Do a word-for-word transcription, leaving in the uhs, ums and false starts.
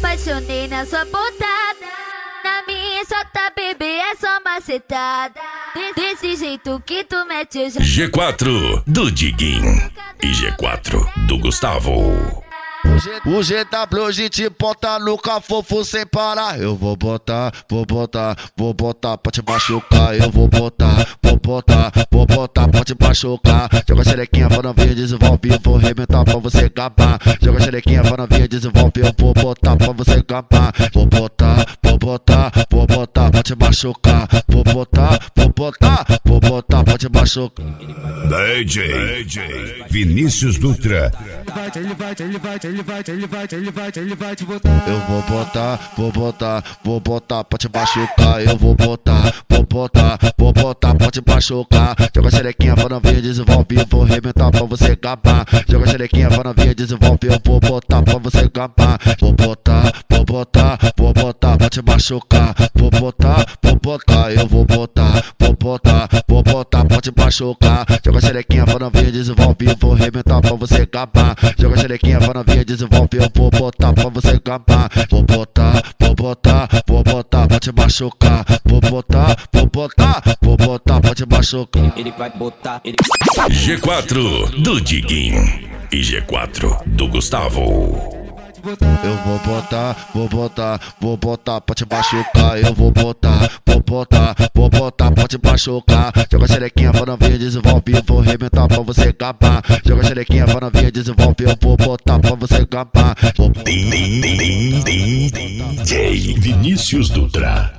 apaixonei na sua pontada. Na minha chota, bebê, é só macetada. De- Desse jeito que tu mete eu já... G quatro do Diguinho e G quatro do Gustavo. O G W G te bota no cafofo sem parar. Eu vou botar, vou botar, vou botar pra te machucar. Eu vou botar, vou botar, vou botar pra te machucar. Joga a xerequinha, vai novinha, desenvolve. Eu vou arrebentar pra você gabar. Joga a xerequinha, vai novinha, desenvolve. Eu vou botar pra você gabar. Vou botar, vou botar, vou botar pra te machucar. Vou botar, vou botar, vou botar pra te machucar. D J, D J Vinícius Dutra. Ele vai, ele vai, ele vai, ele vai, ele vai, ele vai te botar. Eu vou botar, vou botar, vou botar pra te machucar. Eu vou botar, vou botar, vou botar pra te machucar. Joga a xerequinha, vai novinha, desenvolve. Eu vou arrebentar pra você gabar. Joga a xerequinha, vai novinha, desenvolve. Eu vou botar pra você gabar. Vou botar, vou botar, vou botar pra te machucar. Vou botar, vou botar, eu vou botar, vou botar, vou botar pra te machucar. Joga a xerequinha, vai novinha, desenvolve. Eu vou arrebentar pra você gabar. Joga a xerequinha, vai novinha, desenvolve. Eu vou botar pra você gabar. Vou botar, vou botar, vou botar pra te machucar. Vou botar, vou botar, vou botar pra te machucar. Ele vai botar, ele... G quatro do Diguinho e G quatro do Gustavo. Eu vou botar, vou botar, vou botar pra te machucar. Eu vou botar, vou botar, vou botar pra te machucar. Joga a xerequinha, vai novinha, desenvolve. Eu vou arrebentar pra você gabar. Joga a xerequinha, vai novinha, desenvolve. Eu vou botar pra você gabar. Vou... D J Vinícius Dutra.